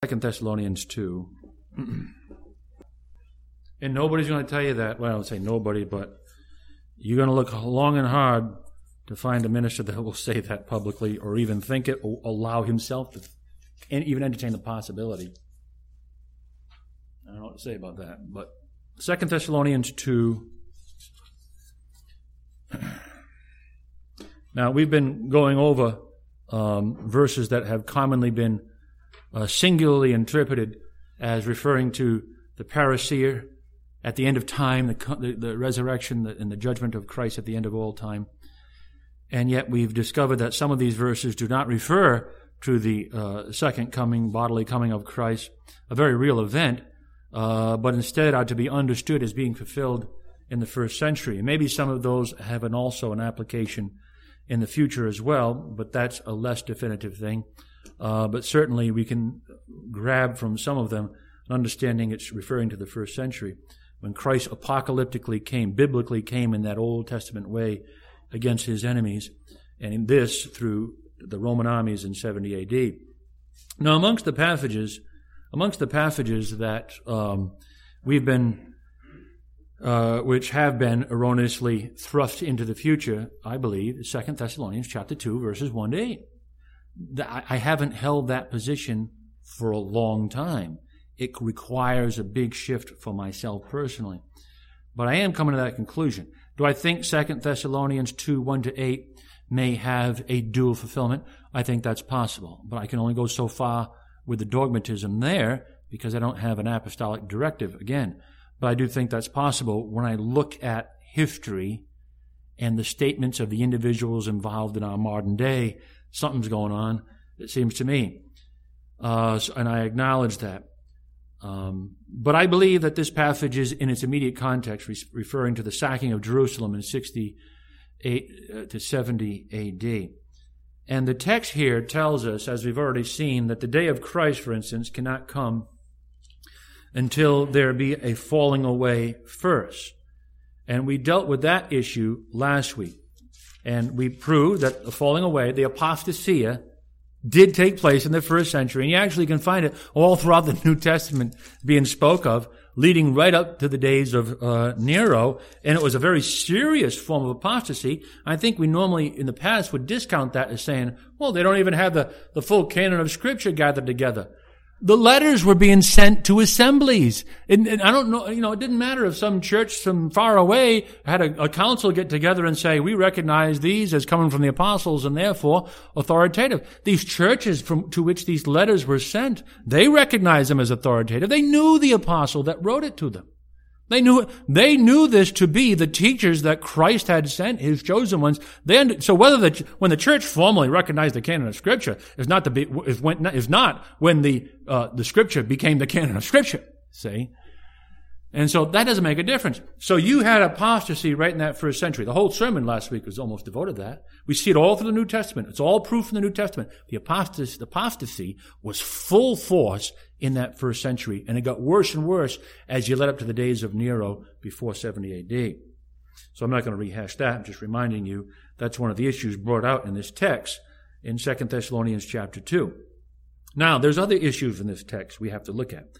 Thessalonians 2. And nobody's going to tell you that. Well, I don't say nobody, but you're going to look long and hard to find a minister that will say that publicly or even think it or allow himself to even entertain the possibility. I don't know what to say about that. But 2 Thessalonians 2. Now, we've been going over verses that have commonly been singularly interpreted as referring to the parousia at the end of time, the resurrection and the judgment of Christ at the end of all time. And yet we've discovered that some of these verses do not refer to the second coming, bodily coming of Christ, a very real event, but instead are to be understood as being fulfilled in the first century. And maybe some of those have also an application in the future as well, but that's a less definitive thing. But certainly we can grab from some of them an understanding it's referring to the first century, when Christ apocalyptically came, biblically came in that Old Testament way against his enemies, and in this through the Roman armies in 70 AD. Now, amongst the passages that we've been, which have been erroneously thrust into the future, I believe, 2 Thessalonians chapter 2, verses 1 to 8. I haven't held that position for a long time. It requires a big shift for myself personally. But I am coming to that conclusion. Do I think 2 Thessalonians 2, 1 to 8 may have a dual fulfillment? I think that's possible. But I can only go so far with the dogmatism there because I don't have an apostolic directive again. But I do think that's possible when I look at history and the statements of the individuals involved in our modern day. Something's going on, it seems to me. And I acknowledge that. But I believe that this passage is in its immediate context referring to the sacking of Jerusalem in 68 to 70 A.D. And the text here tells us, as we've already seen, that the day of Christ, for instance, cannot come until there be a falling away first. And we dealt with that issue last week. And we proved that the falling away, the apostasia, did take place in the first century. And you actually can find it all throughout the New Testament being spoke of, leading right up to the days of Nero. And it was a very serious form of apostasy. I think we normally, in the past, would discount that as saying, well, they don't even have the full canon of Scripture gathered together. The letters were being sent to assemblies. And I don't know, it didn't matter if some church from far away had a council get together and say, we recognize these as coming from the apostles and therefore authoritative. These churches to which these letters were sent, they recognized them as authoritative. They knew the apostle that wrote it to them. They knew this to be the teachers that Christ had sent, his chosen ones. So when the church formally recognized the canon of Scripture is not when the Scripture became the canon of Scripture. See? And so that doesn't make a difference. So you had apostasy right in that first century. The whole sermon last week was almost devoted to that. We see it all through the New Testament. It's all proof in the New Testament. The apostasy was full force in that first century, and it got worse and worse as you led up to the days of Nero before 70 A.D. So I'm not going to rehash that. I'm just reminding you that's one of the issues brought out in this text in 2 Thessalonians chapter 2. Now, there's other issues in this text we have to look at.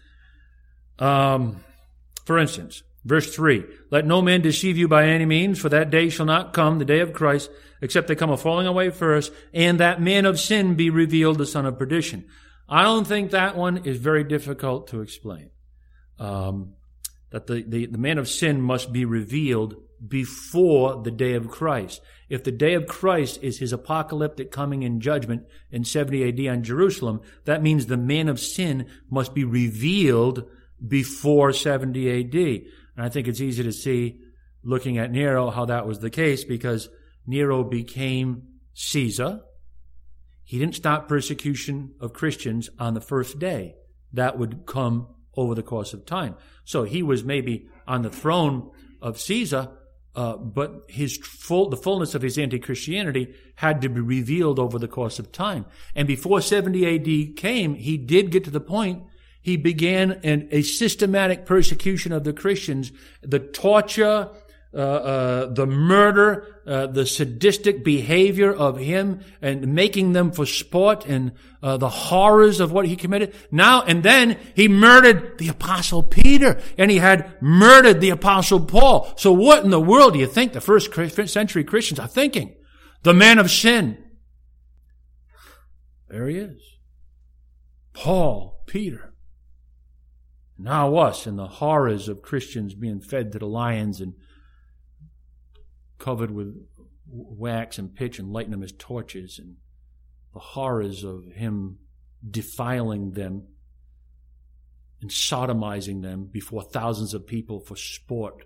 For instance, verse 3, let no man deceive you by any means, for that day shall not come, the day of Christ, except they come a falling away first, and that man of sin be revealed, the son of perdition. I don't think that one is very difficult to explain. That the man of sin must be revealed before the day of Christ. If the day of Christ is his apocalyptic coming in judgment in 70 A.D. on Jerusalem, that means the man of sin must be revealed before 70 A.D. And I think it's easy to see, looking at Nero, how that was the case, because Nero became Caesar. He didn't stop persecution of Christians on the first day. That would come over the course of time. So he was maybe on the throne of Caesar, but the fullness of his anti-Christianity had to be revealed over the course of time. And before 70 A.D. came, he did get to the point. He began a systematic persecution of the Christians, the torture, the murder, the sadistic behavior of him and making them for sport and the horrors of what he committed. Now and then he murdered the Apostle Peter and he had murdered the Apostle Paul. So what in the world do you think the first century Christians are thinking? The man of sin. There he is. Paul, Peter. Now us and the horrors of Christians being fed to the lions and covered with wax and pitch and lighting them as torches, and the horrors of him defiling them and sodomizing them before thousands of people for sport.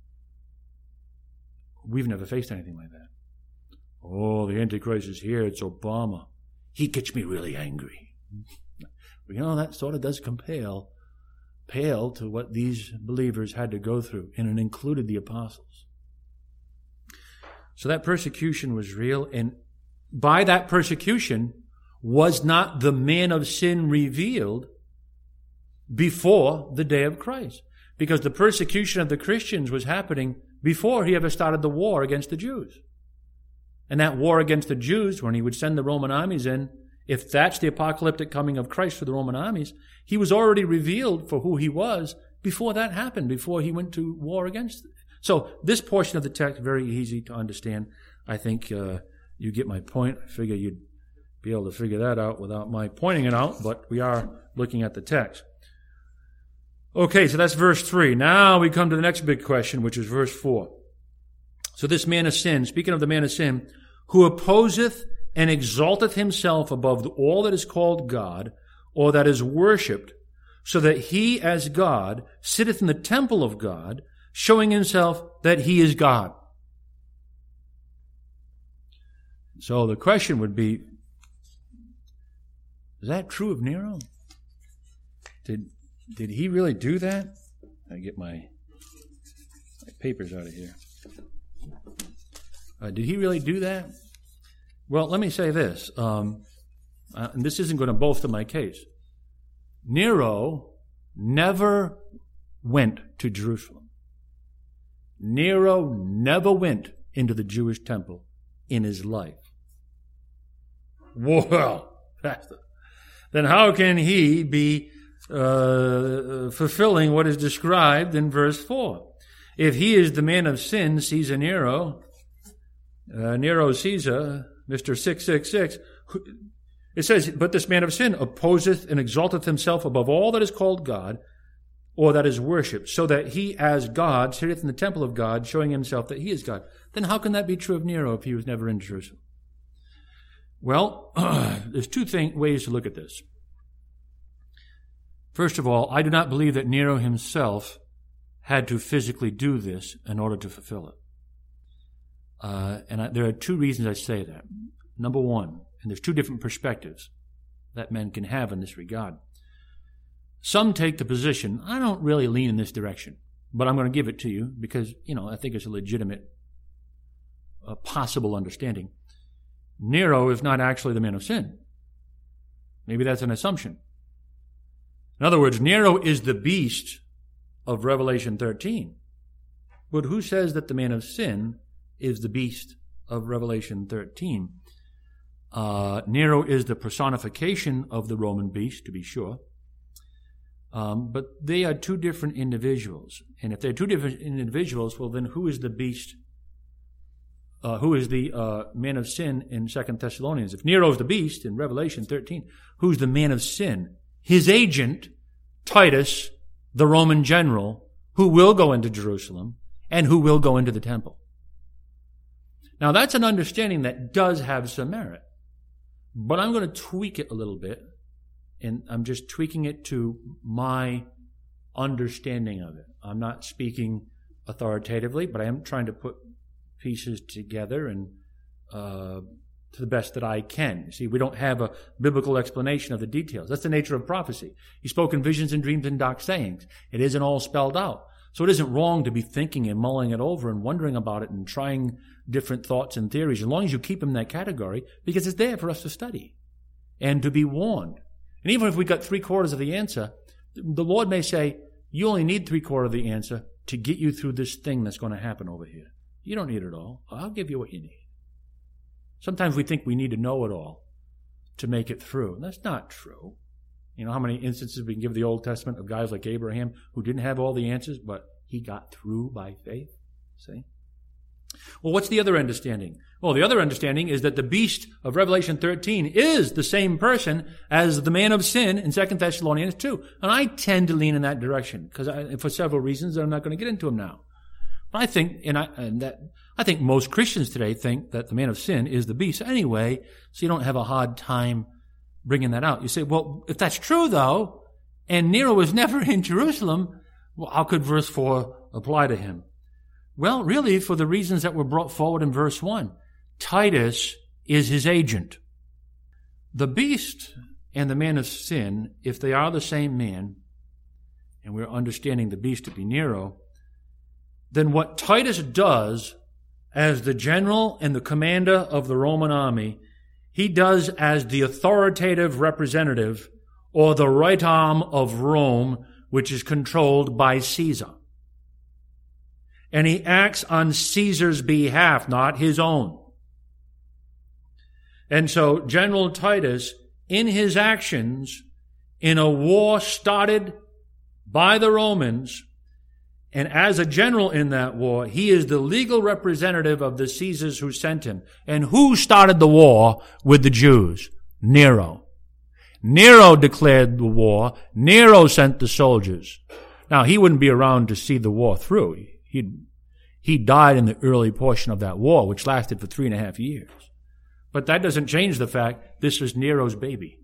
We've never faced anything like that. Oh, the Antichrist is here. It's Obama. He gets me really angry. You know, that sort of does pale to what these believers had to go through, and it included the apostles. So that persecution was real, and by that persecution was not the man of sin revealed before the day of Christ, because the persecution of the Christians was happening before he ever started the war against the Jews. And that war against the Jews, when he would send the Roman armies in, if that's the apocalyptic coming of Christ for the Roman armies, he was already revealed for who he was before that happened, before he went to war against it. So this portion of the text, very easy to understand. I think you get my point. I figure you'd be able to figure that out without my pointing it out, but we are looking at the text. Okay, so that's verse 3. Now we come to the next big question, which is verse 4. So this man of sin, speaking of the man of sin, who opposeth and exalteth himself above all that is called God, or that is worshipped, so that he as God sitteth in the temple of God, showing himself that he is God. So the question would be, is that true of Nero? Did he really do that? I get my papers out of here. Did he really do that? Well, let me say this, and this isn't going to bolster my case. Nero never went to Jerusalem. Nero never went into the Jewish temple in his life. Well, then how can he be fulfilling what is described in verse 4? If he is the man of sin, Caesar Nero, Nero Caesar, Mr. 666, it says, but this man of sin opposeth and exalteth himself above all that is called God, or that is worshipped, so that he as God sitteth in the temple of God, showing himself that he is God. Then how can that be true of Nero if he was never in Jerusalem? Well, there's two ways to look at this. First of all, I do not believe that Nero himself had to physically do this in order to fulfill it. There are two reasons I say that. Number one, and there's two different perspectives that men can have in this regard. Some take the position, I don't really lean in this direction, but I'm going to give it to you because, I think it's a legitimate, possible understanding. Nero is not actually the man of sin. Maybe that's an assumption. In other words, Nero is the beast of Revelation 13. But who says that the man of sin is the beast of Revelation 13? Nero is the personification of the Roman beast, to be sure. But they are two different individuals. And if they're two different individuals, well, then who is the beast? Who is the man of sin in 2 Thessalonians? If Nero is the beast in Revelation 13, who's the man of sin? His agent, Titus, the Roman general, who will go into Jerusalem and who will go into the temple. Now, that's an understanding that does have some merit. But I'm going to tweak it a little bit. And I'm just tweaking it to my understanding of it. I'm not speaking authoritatively, but I am trying to put pieces together and to the best that I can. See, we don't have a biblical explanation of the details. That's the nature of prophecy. He spoke in visions and dreams and dark sayings. It isn't all spelled out. So it isn't wrong to be thinking and mulling it over and wondering about it and trying different thoughts and theories, as long as you keep them in that category, because it's there for us to study and to be warned. And even if we got 3/4 of the answer, the Lord may say, you only need 3/4 of the answer, to get you through this thing that's going to happen over here. You don't need it all. I'll give you what you need. Sometimes we think we need to know it all to make it through. And that's not true. You know how many instances we can give the Old Testament of guys like Abraham who didn't have all the answers, but he got through by faith? See? Well, what's the other understanding? Well, the other understanding is that the beast of Revelation 13 is the same person as the man of sin in 2 Thessalonians 2. And I tend to lean in that direction for several reasons that I'm not going to get into them now. But I think most Christians today think that the man of sin is the beast anyway, so you don't have a hard time bringing that out. You say, well, if that's true though, and Nero was never in Jerusalem, well, how could verse 4 apply to him? Well, really, for the reasons that were brought forward in verse 1. Titus is his agent. The beast and the man of sin, if they are the same man, and we're understanding the beast to be Nero, then what Titus does as the general and the commander of the Roman army, he does as the authoritative representative or the right arm of Rome, which is controlled by Caesar. And he acts on Caesar's behalf, not his own. And so General Titus, in his actions, in a war started by the Romans, and as a general in that war, he is the legal representative of the Caesars who sent him. And who started the war with the Jews? Nero. Nero declared the war. Nero sent the soldiers. Now, he wouldn't be around to see the war through. He died in the early portion of that war, which lasted for 3.5 years. But that doesn't change the fact this was Nero's baby.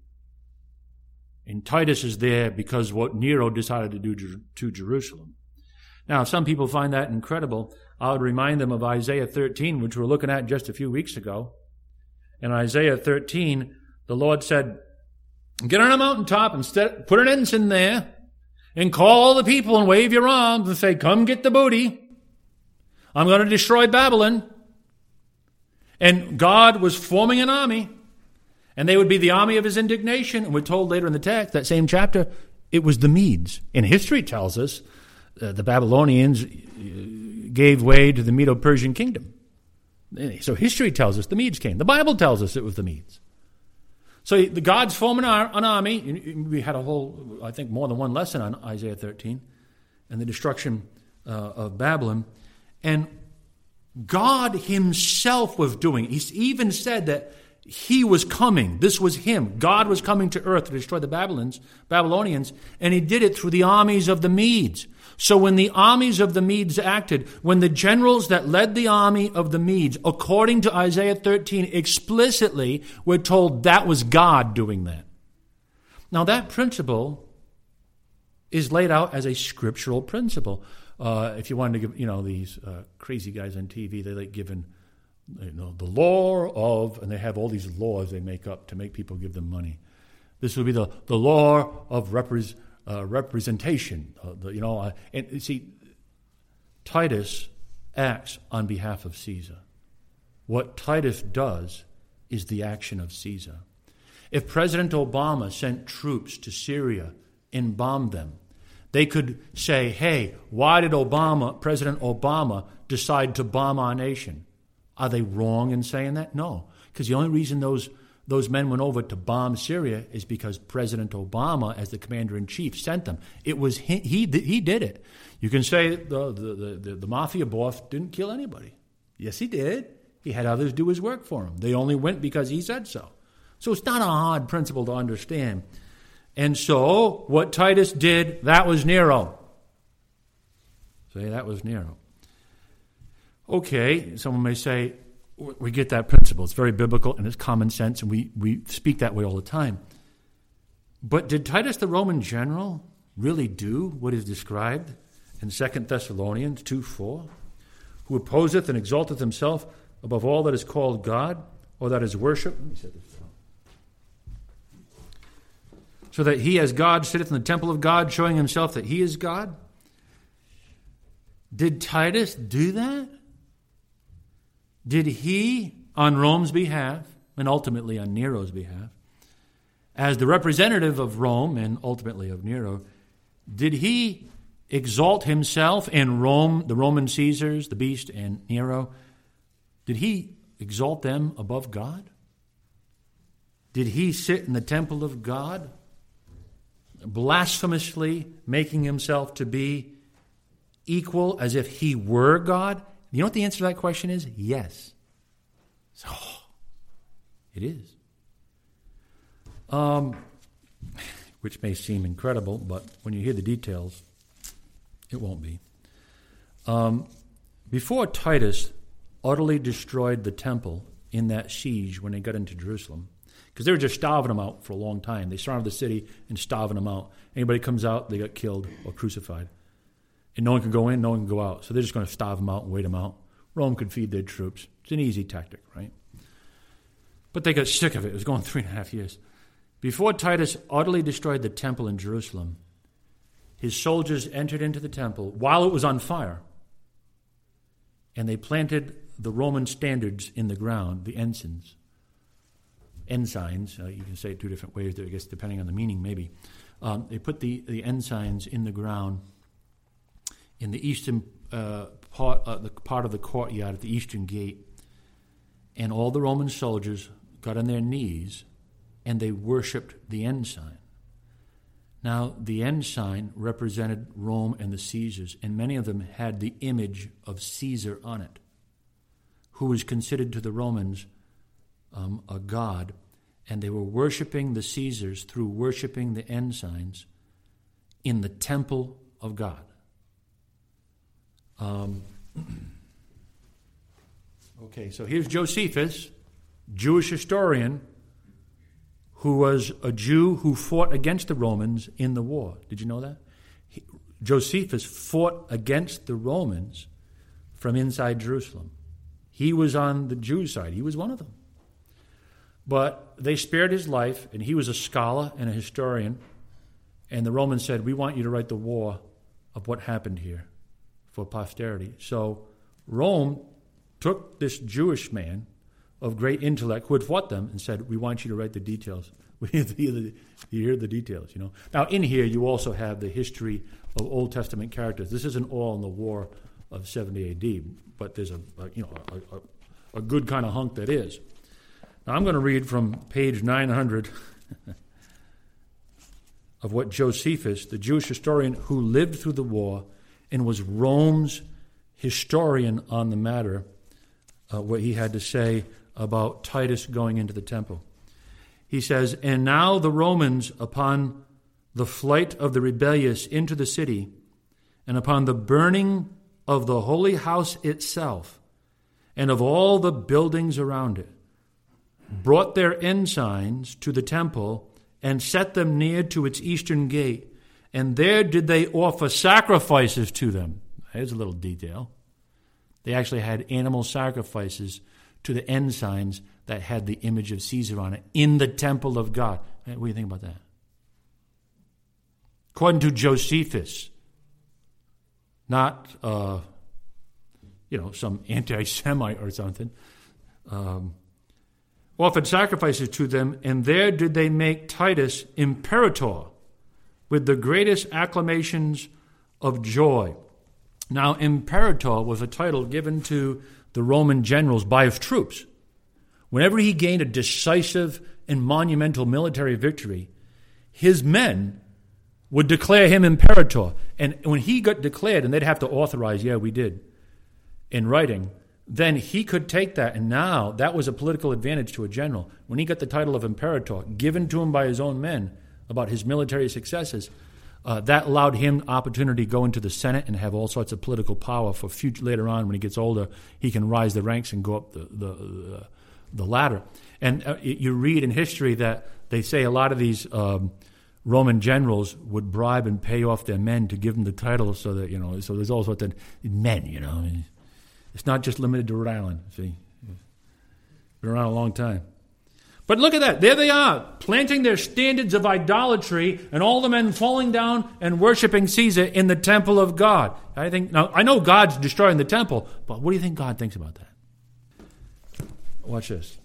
And Titus is there because what Nero decided to do to Jerusalem. Now, some people find that incredible. I would remind them of Isaiah 13, which we were looking at just a few weeks ago. In Isaiah 13, the Lord said, get on a mountaintop and put an ensign there and call the people and wave your arms and say, come get the booty. I'm going to destroy Babylon. And God was forming an army, and they would be the army of his indignation. And we're told later in the text, that same chapter, it was the Medes. And history tells us the Babylonians gave way to the Medo-Persian kingdom. So history tells us the Medes came. The Bible tells us it was the Medes. So the God's forming an army. We had a whole, I think, more than one lesson on Isaiah 13 and the destruction of Babylon. And God himself was doing it. He even said that he was coming. This was him. God was coming to earth to destroy the Babylonians, and he did it through the armies of the Medes. So when the armies of the Medes acted, when the generals that led the army of the Medes, according to Isaiah 13, explicitly were told that was God doing that. Now that principle is laid out as a scriptural principle. If you wanted to give, these crazy guys on TV, they like giving, the law of, and they have all these laws they make up to make people give them money. This would be the law of representation. And see, Titus acts on behalf of Caesar. What Titus does is the action of Caesar. If President Obama sent troops to Syria and bombed them, they could say, hey, why did President Obama decide to bomb our nation? Are they wrong in saying that? No, because the only reason those men went over to bomb Syria is because President Obama, as the commander-in-chief, sent them. It was he did it. You can say the mafia boss didn't kill anybody. Yes, he did. He had others do his work for him. They only went because he said so. So it's not a hard principle to understand. And so, what Titus did, that was Nero. Say, that was Nero. Okay, someone may say, we get that principle. It's very biblical and it's common sense, and we speak that way all the time. But did Titus the Roman general really do what is described in 2 Thessalonians 2:4? Who opposeth and exalteth himself above all that is called God, or that is worshipped? Let me say this. So that he as God sitteth in the temple of God, showing himself that he is God? Did Titus do that? Did he, on Rome's behalf, and ultimately on Nero's behalf, as the representative of Rome and ultimately of Nero, did he exalt himself and Rome, the Roman Caesars, the beast, and Nero? Did he exalt them above God? Did he sit in the temple of God, blasphemously making himself to be equal as if he were God? You know what the answer to that question is? Yes. So, it is. Which may seem incredible, but when you hear the details, it won't be. Before Titus utterly destroyed the temple in that siege when they got into Jerusalem, because they were just starving them out for a long time. They surrounded the city and starving them out. Anybody comes out, they got killed or crucified. And no one can go in, no one can go out. So they're just going to starve them out and wait them out. Rome could feed their troops. It's an easy tactic, right? But they got sick of it. It was going 3.5 years. Before Titus utterly destroyed the temple in Jerusalem, his soldiers entered into the temple while it was on fire, and they planted the Roman standards in the ground, the ensigns. Ensigns, you can say it two different ways, I guess, depending on the meaning, maybe. They put the ensigns in the ground in the eastern part of the courtyard at the eastern gate, and all the Roman soldiers got on their knees and they worshipped the ensign. Now, the ensign represented Rome and the Caesars, and many of them had the image of Caesar on it, who was considered to the Romans a god, and they were worshiping the Caesars through worshiping the ensigns in the temple of God. Okay, so here's Josephus, Jewish historian, who was a Jew who fought against the Romans in the war. Did you know that? Josephus fought against the Romans from inside Jerusalem. He was on the Jews' side. He was one of them. But they spared his life, and he was a scholar and a historian, and the Romans said, we want you to write the war of what happened here for posterity. So Rome took this Jewish man of great intellect who had fought them and said, we want you to write the details. You hear the details, you know. Now, in here, you also have the history of Old Testament characters. This isn't all in the War of 70 A.D., but there's a good kind of hunk that is. Now, I'm going to read from page 900 of what Josephus, the Jewish historian who lived through the war and was Rome's historian on the matter, what he had to say about Titus going into the temple. He says, and now the Romans, upon the flight of the rebellious into the city, and upon the burning of the holy house itself, and of all the buildings around it, brought their ensigns to the temple, and set them near to its eastern gate, and there did they offer sacrifices to them. Here's a little detail. They actually had animal sacrifices to the ensigns that had the image of Caesar on it in the temple of God. What do you think about that? According to Josephus, not some anti-Semite or something, offered sacrifices to them, and there did they make Titus imperator with the greatest acclamations of joy. Now, imperator was a title given to the Roman generals by his troops. Whenever he gained a decisive and monumental military victory, his men would declare him imperator. And when he got declared, and they'd have to authorize, yeah, we did, in writing, then he could take that, and now that was a political advantage to a general. When he got the title of imperator, given to him by his own men about his military successes, that allowed him opportunity to go into the Senate and have all sorts of political power for future. Later on, when he gets older, he can rise the ranks and go up the ladder. And you read in history that they say a lot of these Roman generals would bribe and pay off their men to give them the title, so that so there's all sorts of men. It's not just limited to Rhode Island. See, been around a long time. But look at that. There they are, planting their standards of idolatry, and all the men falling down and worshiping Caesar in the temple of God. I know God's destroying the temple, but what do you think God thinks about that? Watch this.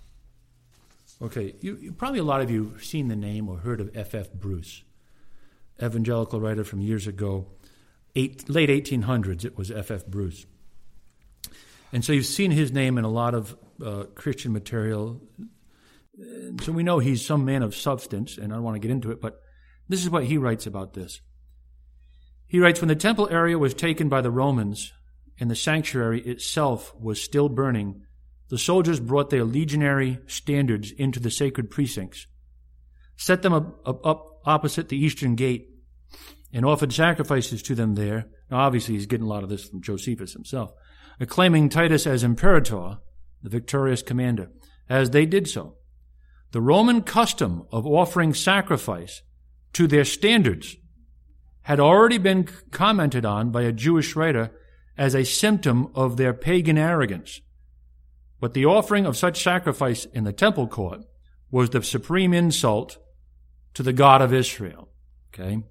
Okay, probably a lot of you have seen the name or heard of F.F. Bruce. evangelical writer from years ago, late 1800s. It was F.F. Bruce. And so you've seen his name in a lot of Christian material. So we know he's some man of substance, and I don't want to get into it, but this is what he writes about this. He writes, when the temple area was taken by the Romans and the sanctuary itself was still burning, the soldiers brought their legionary standards into the sacred precincts, set them up opposite the eastern gate, and offered sacrifices to them there. Now, obviously, he's getting a lot of this from Josephus himself, acclaiming Titus as imperator, the victorious commander. As they did so, the Roman custom of offering sacrifice to their standards had already been commented on by a Jewish writer as a symptom of their pagan arrogance. But the offering of such sacrifice in the temple court was the supreme insult to the God of Israel. Okay?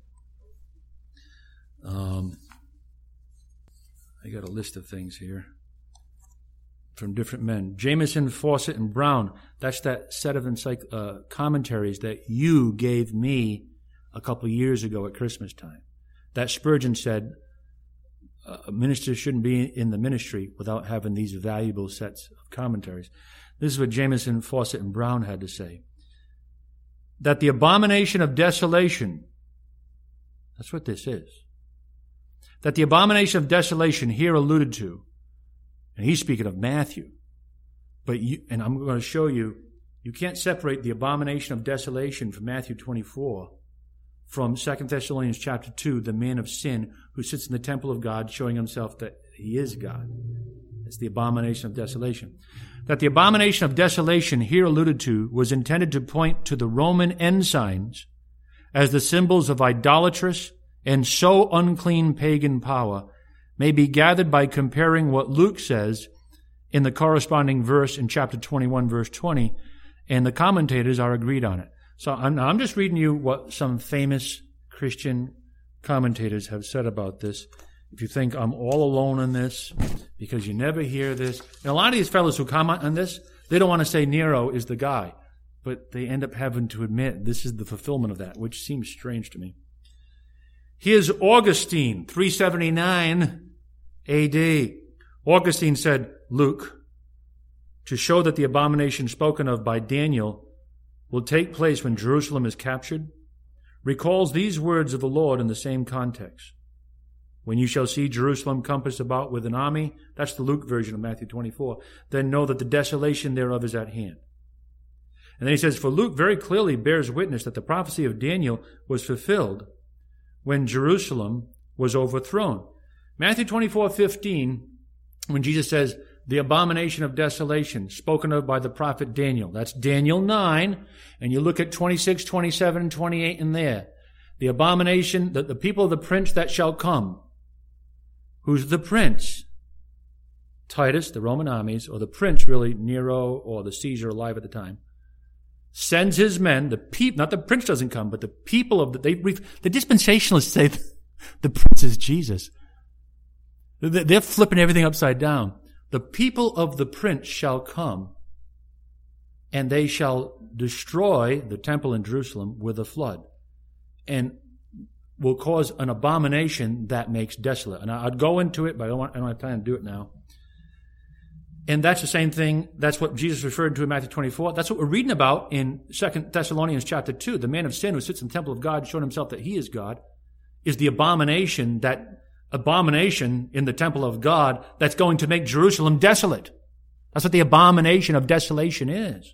I got a list of things here from different men. Jameson, Fawcett, and Brown. That's that set of commentaries that you gave me a couple of years ago at Christmas time. That Spurgeon said a minister shouldn't be in the ministry without having these valuable sets of commentaries. This is what Jameson, Fawcett, and Brown had to say. That the abomination of desolation, that's what this is. That the abomination of desolation here alluded to, and he's speaking of Matthew, and I'm going to show you, you can't separate the abomination of desolation from Matthew 24 from 2 Thessalonians chapter 2, the man of sin who sits in the temple of God showing himself that he is God. It's the abomination of desolation. That the abomination of desolation here alluded to was intended to point to the Roman ensigns as the symbols of idolatrous and so unclean pagan power may be gathered by comparing what Luke says in the corresponding verse in chapter 21, verse 20, and the commentators are agreed on it. So I'm just reading you what some famous Christian commentators have said about this. If you think I'm all alone in this, because you never hear this. And a lot of these fellows who comment on this, they don't want to say Nero is the guy, but they end up having to admit this is the fulfillment of that, which seems strange to me. Here's Augustine, 379 A.D. Augustine said, Luke, to show that the abomination spoken of by Daniel will take place when Jerusalem is captured, recalls these words of the Lord in the same context. When you shall see Jerusalem compassed about with an army, that's the Luke version of Matthew 24, then know that the desolation thereof is at hand. And then he says, for Luke very clearly bears witness that the prophecy of Daniel was fulfilled when Jerusalem was overthrown. Matthew 24:15, when Jesus says, the abomination of desolation, spoken of by the prophet Daniel. That's Daniel 9, and you look at 26, 27, and 28 in there. The abomination, the people of the prince that shall come. Who's the prince? Titus, the Roman armies, or the prince, really, Nero, or the Caesar alive at the time, sends his men, not the prince doesn't come, but the people of the dispensationalists say the prince is Jesus. They're flipping everything upside down. The people of the prince shall come, and they shall destroy the temple in Jerusalem with a flood, and will cause an abomination that makes desolate. And I'd go into it, but I don't have time to do it now. And that's the same thing. That's what Jesus referred to in Matthew 24. That's what we're reading about in 2 Thessalonians chapter 2. The man of sin who sits in the temple of God, showing himself that he is God, is the abomination in the temple of God that's going to make Jerusalem desolate. That's what the abomination of desolation is.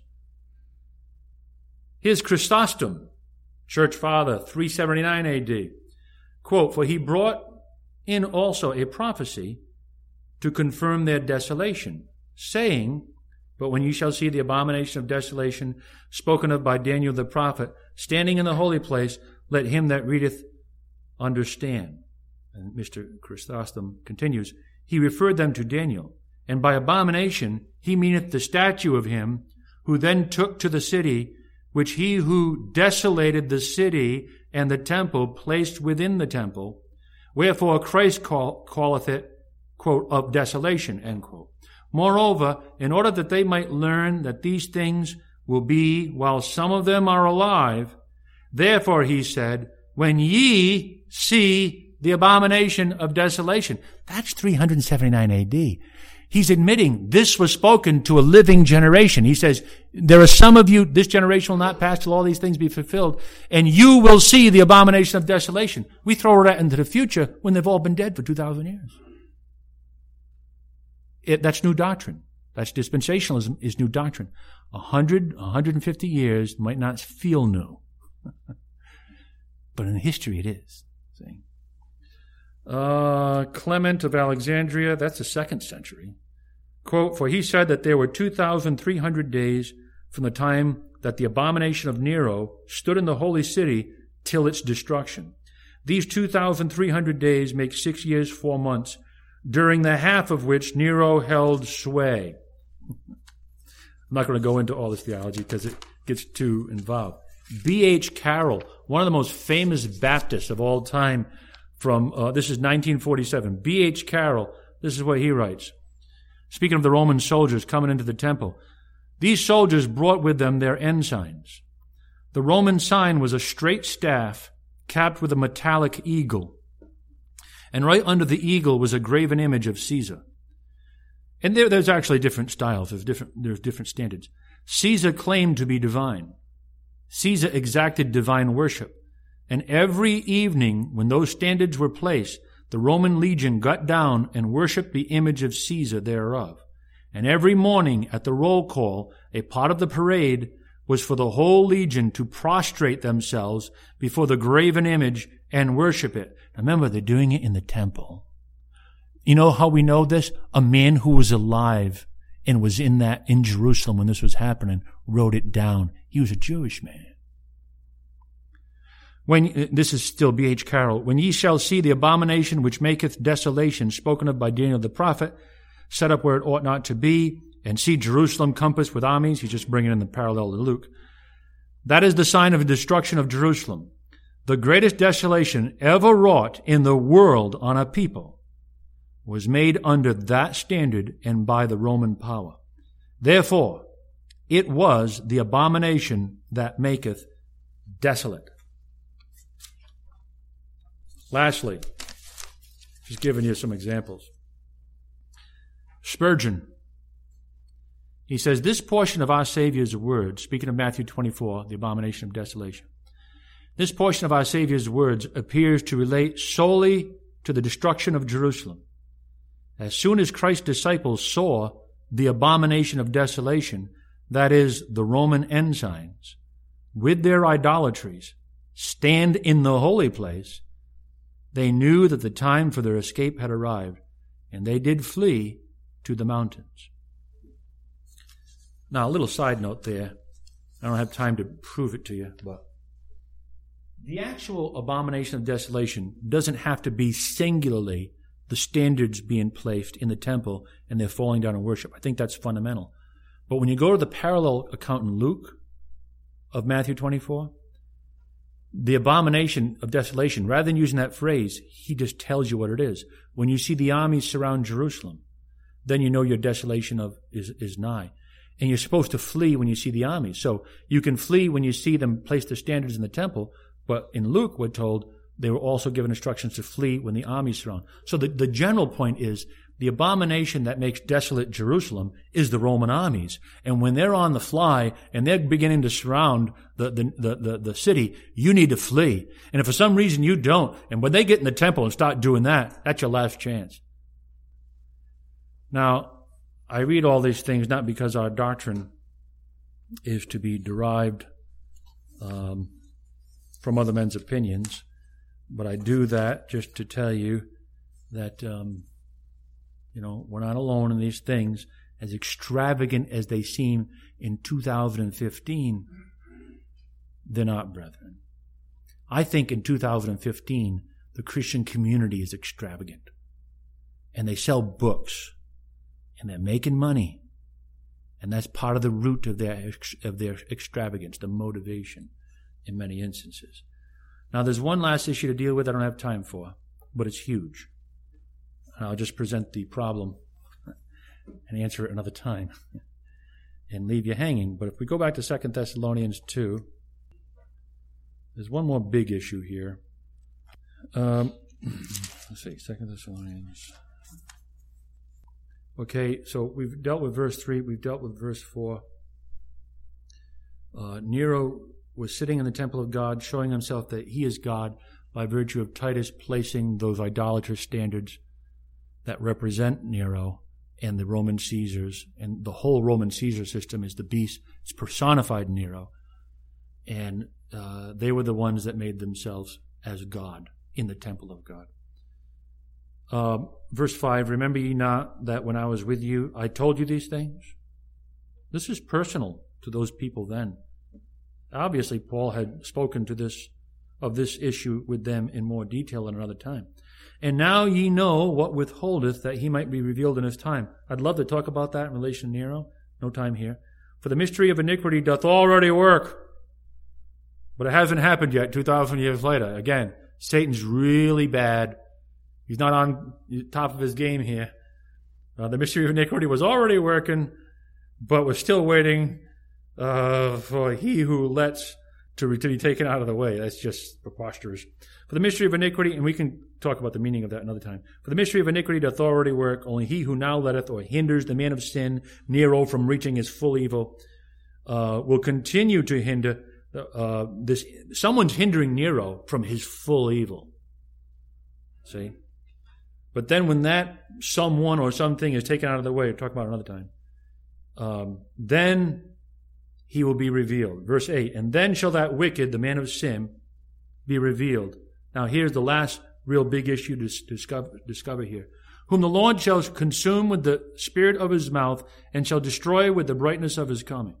Here's Chrysostom, church father, 379 A.D. Quote, for he brought in also a prophecy to confirm their desolation, saying, but when you shall see the abomination of desolation spoken of by Daniel the prophet, standing in the holy place, let him that readeth understand. And Mr. Chrysostom continues, he referred them to Daniel, and by abomination he meaneth the statue of him who then took to the city, which he who desolated the city and the temple placed within the temple. Wherefore Christ calleth it, quote, of desolation, end quote. Moreover, in order that they might learn that these things will be while some of them are alive, therefore he said, when ye see the abomination of desolation. That's 379 AD. He's admitting this was spoken to a living generation. He says, there are some of you, this generation will not pass till all these things be fulfilled, and you will see the abomination of desolation. We throw that into the future when they've all been dead for 2,000 years. That's new doctrine. That's dispensationalism, is new doctrine. 150 years might not feel new. But in history it is. See? Clement of Alexandria, that's the 2nd century. Quote, for he said that there were 2,300 days from the time that the abomination of Nero stood in the holy city till its destruction. These 2,300 days make 6 years, 4 months, during the half of which Nero held sway. I'm not going to go into all this theology because it gets too involved. B.H. Carroll, one of the most famous Baptists of all time, from this is 1947. B.H. Carroll, this is what he writes. Speaking of the Roman soldiers coming into the temple, these soldiers brought with them their ensigns. The Roman sign was a straight staff capped with a metallic eagle. And right under the eagle was a graven image of Caesar. And there's actually different styles. There's different standards. Caesar claimed to be divine. Caesar exacted divine worship. And every evening when those standards were placed, the Roman legion got down and worshipped the image of Caesar thereof. And every morning at the roll call, a part of the parade was for the whole legion to prostrate themselves before the graven image and worship it. Remember, they're doing it in the temple. You know how we know this? A man who was alive and was in Jerusalem when this was happening wrote it down. He was a Jewish man. This is still B.H. Carroll. When ye shall see the abomination which maketh desolation, spoken of by Daniel the prophet, set up where it ought not to be, and see Jerusalem compassed with armies, he's just bringing in the parallel to Luke. That is the sign of the destruction of Jerusalem. The greatest desolation ever wrought in the world on a people was made under that standard and by the Roman power. Therefore, it was the abomination that maketh desolate. Lastly, just giving you some examples. Spurgeon, he says, this portion of our Savior's words, speaking of Matthew 24, the abomination of desolation, this portion of our Savior's words appears to relate solely to the destruction of Jerusalem. As soon as Christ's disciples saw the abomination of desolation, that is, the Roman ensigns, with their idolatries, stand in the holy place, they knew that the time for their escape had arrived, and they did flee to the mountains. Now, a little side note there. I don't have time to prove it to you, but the actual abomination of desolation doesn't have to be singularly the standards being placed in the temple and they're falling down in worship. I think that's fundamental. But when you go to the parallel account in Luke of Matthew 24, the abomination of desolation, rather than using that phrase, he just tells you what it is. When you see the armies surround Jerusalem, then you know your desolation is nigh. And you're supposed to flee when you see the armies. So you can flee when you see them place the standards in the temple, but in Luke we're told they were also given instructions to flee when the armies surround. So the general point is the abomination that makes desolate Jerusalem is the Roman armies. And when they're on the fly and they're beginning to surround the city, you need to flee. And if for some reason you don't, and when they get in the temple and start doing that, that's your last chance. Now, I read all these things not because our doctrine is to be derived from other men's opinions, but I do that just to tell you that we're not alone in these things. As extravagant as they seem in 2015, they're not, brethren. I think in 2015, the Christian community is extravagant. And they sell books. And they're making money. And that's part of the root of their extravagance, the motivation in many instances. Now, there's one last issue to deal with I don't have time for, but it's huge. And I'll just present the problem and answer it another time and leave you hanging. But if we go back to 2 Thessalonians 2, there's one more big issue here. Let's see, 2 Thessalonians. Okay, so we've dealt with verse 3, we've dealt with verse 4. Nero was sitting in the temple of God, showing himself that he is God by virtue of Titus placing those idolatrous standards that represent Nero and the Roman Caesars. And the whole Roman Caesar system is the beast. It's personified Nero. And they were the ones that made themselves as God in the temple of God. Verse 5, remember ye not that when I was with you, I told you these things? This is personal to those people then. Obviously, Paul had spoken to this issue with them in more detail at another time. And now ye know what withholdeth, that he might be revealed in his time. I'd love to talk about that in relation to Nero. No time here. For the mystery of iniquity doth already work. But it hasn't happened yet, 2,000 years later. Again, Satan's really bad. He's not on top of his game here. The mystery of iniquity was already working, but we're still waiting for he who lets to be taken out of the way. That's just preposterous. For the mystery of iniquity, and we can talk about the meaning of that another time. For the mystery of iniquity doth already work. Only he who now letteth or hinders the man of sin, Nero, from reaching his full evil, will continue to hinder this. Someone's hindering Nero from his full evil. See? But then when that someone or something is taken out of the way, we'll talk about it another time, then he will be revealed. Verse 8, and then shall that wicked, the man of sin, be revealed. Now here's the last real big issue to discover here. Whom the Lord shall consume with the spirit of his mouth, and shall destroy with the brightness of his coming.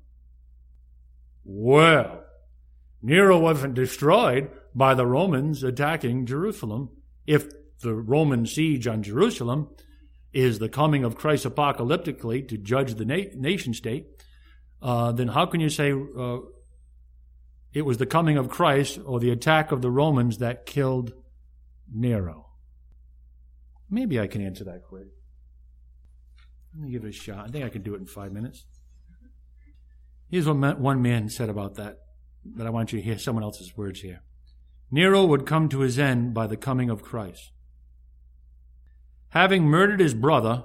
Well, Nero wasn't destroyed by the Romans attacking Jerusalem. If the Roman siege on Jerusalem is the coming of Christ apocalyptically to judge the nation state, then how can you say it was the coming of Christ or the attack of the Romans that killed Nero? Maybe I can answer that quick. Let me give it a shot. I think I can do it in 5 minutes. Here's what one man said about that, but I want you to hear someone else's words here. Nero would come to his end by the coming of Christ. Having murdered his brother,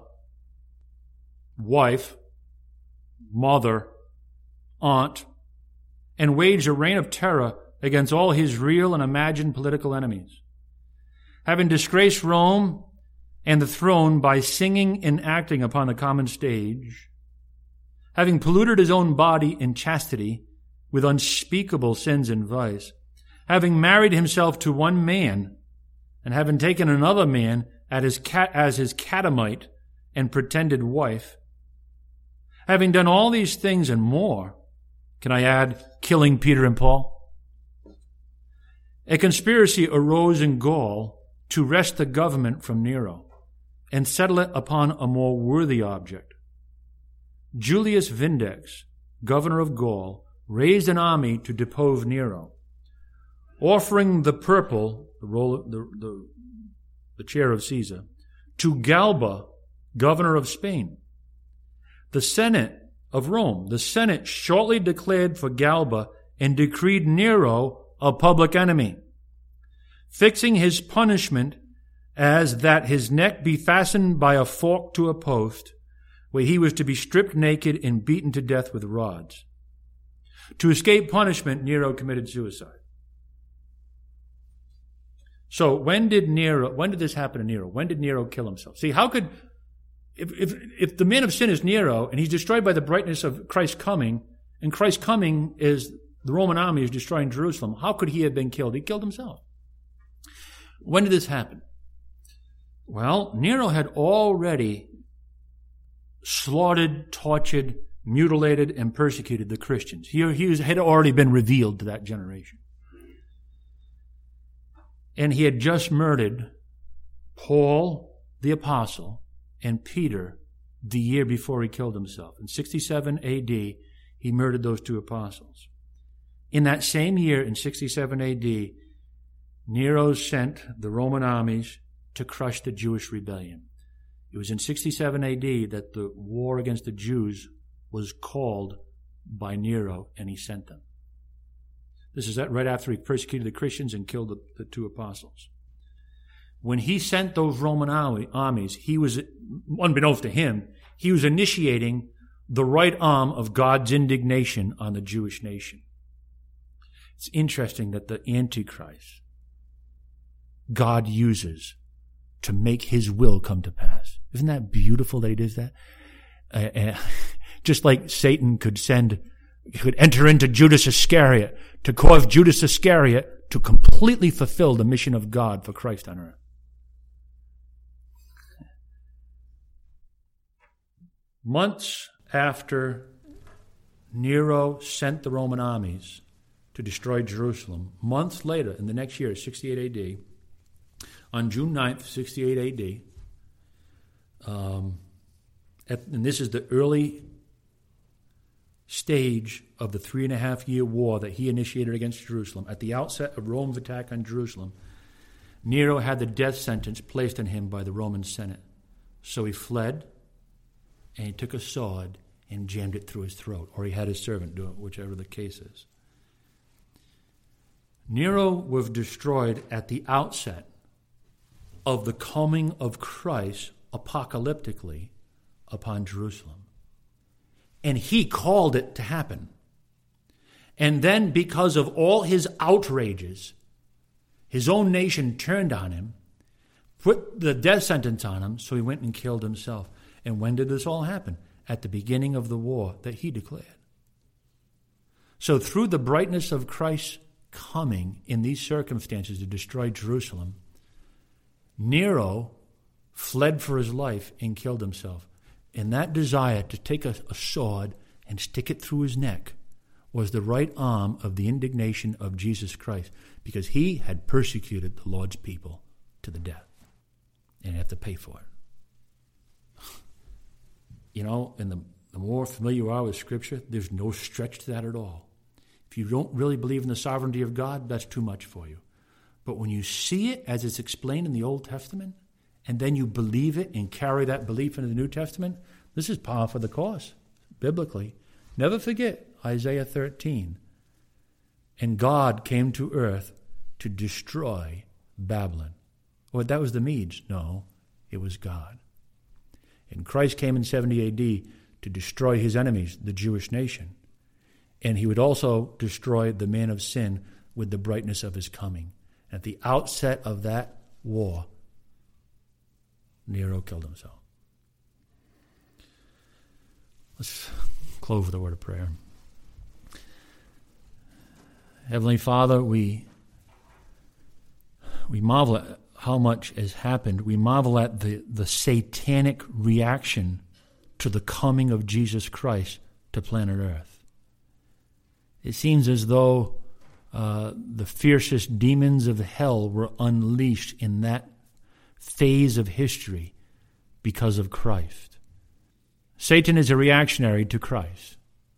wife, mother, aunt, and waged a reign of terror against all his real and imagined political enemies. Having disgraced Rome and the throne by singing and acting upon the common stage, having polluted his own body in chastity with unspeakable sins and vice, having married himself to one man, and having taken another man as his catamite and pretended wife, having done all these things and more, can I add, killing Peter and Paul? A conspiracy arose in Gaul to wrest the government from Nero and settle it upon a more worthy object. Julius Vindex, governor of Gaul, raised an army to depose Nero, offering the purple, the chair of Caesar, to Galba, governor of Spain. The Senate of Rome, the Senate shortly declared for Galba and decreed Nero a public enemy, fixing his punishment as that his neck be fastened by a fork to a post, where he was to be stripped naked and beaten to death with rods. To escape punishment, Nero committed suicide. So when did this happen to Nero? When did Nero kill himself? See, how could, if the man of sin is Nero and he's destroyed by the brightness of Christ's coming, and Christ's coming is the Roman army is destroying Jerusalem, how could he have been killed? He killed himself. When did this happen? Well, Nero had already slaughtered, tortured, mutilated, and persecuted the Christians. He had already been revealed to that generation. And he had just murdered Paul, the apostle, and Peter the year before he killed himself. In 67 A.D., he murdered those two apostles. In that same year, in 67 A.D., Nero sent the Roman armies to crush the Jewish rebellion. It was in 67 A.D. that the war against the Jews was called by Nero, and he sent them. This is right after he persecuted the Christians and killed the two apostles. when he sent those Roman armies, he was, unbeknownst to him, he was initiating the right arm of God's indignation on the Jewish nation. It's interesting that the Antichrist, God uses to make his will come to pass. Isn't that beautiful that he does that? Just like Satan could enter into Judas Iscariot to cause Judas Iscariot to completely fulfill the mission of God for Christ on earth. Months after Nero sent the Roman armies to destroy Jerusalem, months later, in the next year, 68 AD, on June 9th, 68 AD, and this is the early stage of the 3.5-year war that he initiated against Jerusalem. At the outset of Rome's attack on Jerusalem, Nero had the death sentence placed on him by the Roman Senate. So he fled, and he took a sword and jammed it through his throat, or he had his servant do it, whichever the case is. Nero was destroyed at the outset of the coming of Christ apocalyptically upon Jerusalem. And he called it to happen. And then, because of all his outrages, his own nation turned on him, put the death sentence on him, so he went and killed himself. And when did this all happen? At the beginning of the war that he declared. So through the brightness of Christ's coming in these circumstances to destroy Jerusalem, Nero fled for his life and killed himself. And that desire to take a sword and stick it through his neck was the right arm of the indignation of Jesus Christ, because he had persecuted the Lord's people to the death and had to pay for it. You know, and the more familiar you are with Scripture, there's no stretch to that at all. If you don't really believe in the sovereignty of God, that's too much for you. But when you see it as it's explained in the Old Testament, and then you believe it and carry that belief into the New Testament, this is par for the course, biblically. Never forget Isaiah 13. And God came to earth to destroy Babylon. Well, that was the Medes. No, it was God. And Christ came in 70 AD to destroy his enemies, the Jewish nation. And he would also destroy the man of sin with the brightness of his coming. At the outset of that war, Nero killed himself. Let's close with a word of prayer. Heavenly Father, we marvel at how much has happened. We marvel at the satanic reaction to the coming of Jesus Christ to planet Earth. It seems as though the fiercest demons of hell were unleashed in that phase of history because of Christ. Satan is a reactionary to Christ.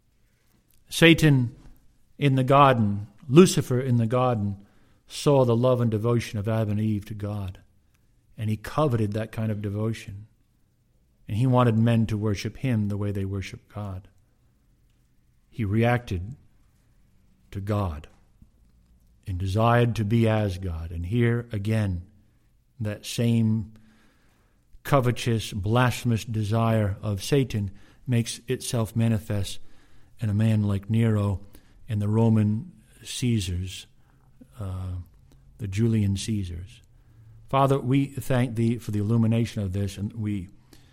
Satan in the garden, Lucifer in the garden, saw the love and devotion of Adam and Eve to God, and he coveted that kind of devotion. And he wanted men to worship him the way they worship God. He reacted to God and desired to be as God. And here again, that same covetous, blasphemous desire of Satan makes itself manifest in a man like Nero and the Roman Caesars, the Julian Caesars. Father, we thank thee for the illumination of this, and we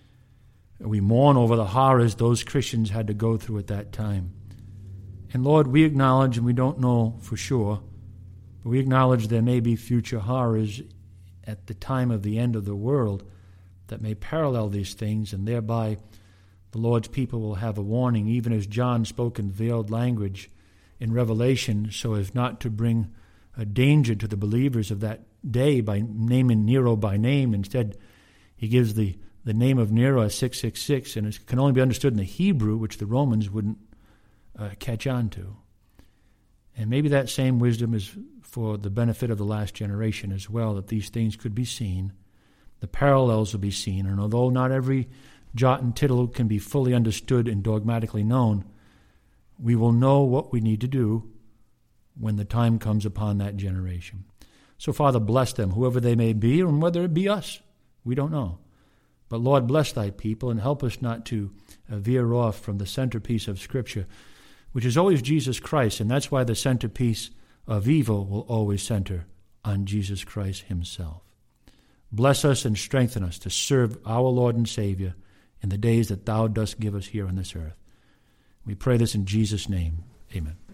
mourn over the horrors those Christians had to go through at that time. And Lord, we acknowledge, and we don't know for sure, but we acknowledge there may be future horrors at the time of the end of the world that may parallel these things, and thereby the Lord's people will have a warning, even as John spoke in veiled language in Revelation, so as not to bring a danger to the believers of that day by naming Nero by name. Instead, he gives the name of Nero as 666, and it can only be understood in the Hebrew, which the Romans wouldn't catch on to. And maybe that same wisdom is for the benefit of the last generation as well, that these things could be seen, the parallels will be seen, and although not every jot and tittle can be fully understood and dogmatically known, we will know what we need to do when the time comes upon that generation. So, Father, bless them, whoever they may be, and whether it be us. We don't know. But, Lord, bless thy people and help us not to veer off from the centerpiece of Scripture, which is always Jesus Christ, and that's why the centerpiece of evil will always center on Jesus Christ himself. Bless us and strengthen us to serve our Lord and Savior in the days that thou dost give us here on this earth. We pray this in Jesus' name. Amen.